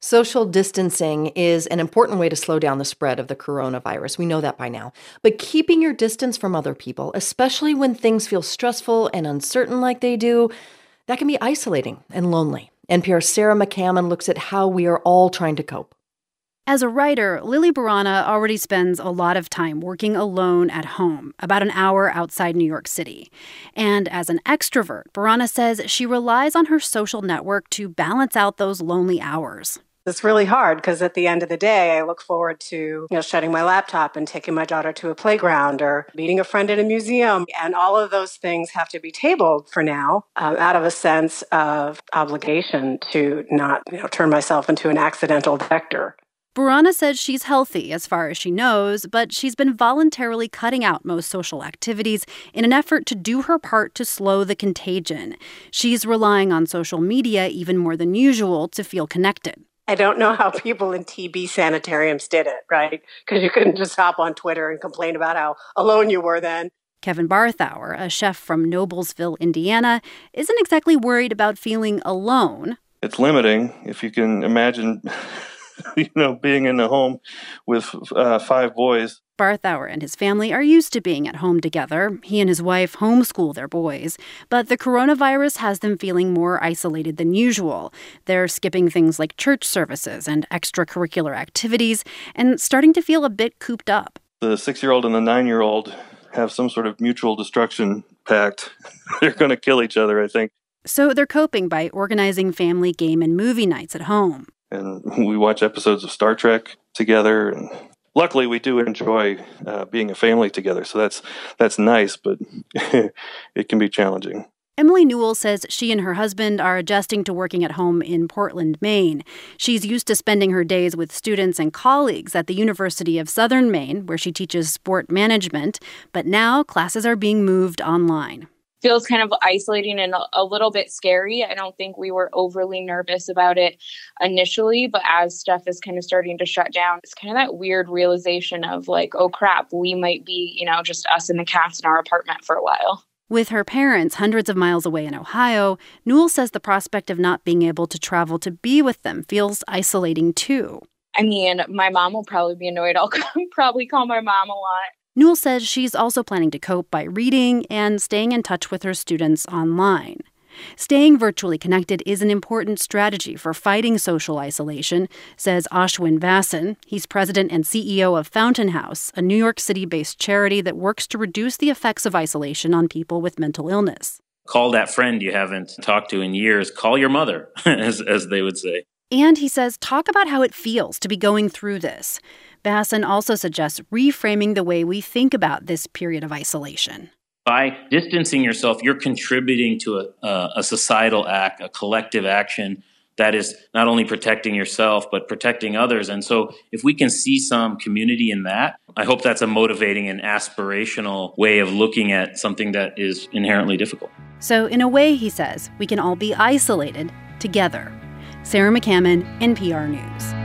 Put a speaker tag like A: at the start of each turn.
A: Social distancing is an important way to slow down the spread of the coronavirus. We know that by now. But keeping your distance from other people, especially when things feel stressful and uncertain like they do, that can be isolating and lonely. NPR's Sarah McCammon looks at how we are all trying to cope.
B: As a writer, Lily Barana already spends a lot of time working alone at home, about an hour outside New York City. And as an extrovert, Barana says she relies on her social network to balance out those lonely hours.
C: It's really hard because at the end of the day, I look forward to, shutting my laptop and taking my daughter to a playground or meeting a friend at a museum. And all of those things have to be tabled for now out of a sense of obligation to not, turn myself into an accidental vector.
B: Barana says she's healthy as far as she knows, but she's been voluntarily cutting out most social activities in an effort to do her part to slow the contagion. She's relying on social media even more than usual to feel connected.
C: I don't know how people in TB sanitariums did it, right? Because you couldn't just hop on Twitter and complain about how alone you were then.
B: Kevin Barthauer, a chef from Noblesville, Indiana, isn't exactly worried about feeling alone.
D: It's limiting. If you can imagine being in a home with 5 boys.
B: Barthauer and his family are used to being at home together. He and his wife homeschool their boys. But the coronavirus has them feeling more isolated than usual. They're skipping things like church services and extracurricular activities and starting to feel a bit cooped up.
D: The 6-year-old and the 9-year-old have some sort of mutual destruction pact. They're going to kill each other, I think.
B: So they're coping by organizing family game and movie nights at home.
D: And we watch episodes of Star Trek together. And luckily, we do enjoy being a family together. So that's nice, but it can be challenging.
B: Emily Newell says she and her husband are adjusting to working at home in Portland, Maine. She's used to spending her days with students and colleagues at the University of Southern Maine, where she teaches sport management. But now classes are being moved online.
E: Feels kind of isolating and a little bit scary. I don't think we were overly nervous about it initially, but as stuff is kind of starting to shut down, it's kind of that weird realization of like, oh crap, we might be, just us and the cats in our apartment for a while.
B: With her parents hundreds of miles away in Ohio, Newell says the prospect of not being able to travel to be with them feels isolating too.
E: I mean, my mom will probably be annoyed. I'll probably call my mom a lot.
B: Newell says she's also planning to cope by reading and staying in touch with her students online. Staying virtually connected is an important strategy for fighting social isolation, says Ashwin Vasan. He's president and CEO of Fountain House, a New York City-based charity that works to reduce the effects of isolation on people with mental illness.
F: Call that friend you haven't talked to in years. Call your mother, as they would say.
B: And he says, talk about how it feels to be going through this. Vasan also suggests reframing the way we think about this period of isolation.
F: By distancing yourself, you're contributing to a societal act, a collective action that is not only protecting yourself, but protecting others. And so if we can see some community in that, I hope that's a motivating and aspirational way of looking at something that is inherently difficult.
B: So in a way, he says, we can all be isolated together. Sarah McCammon, NPR News.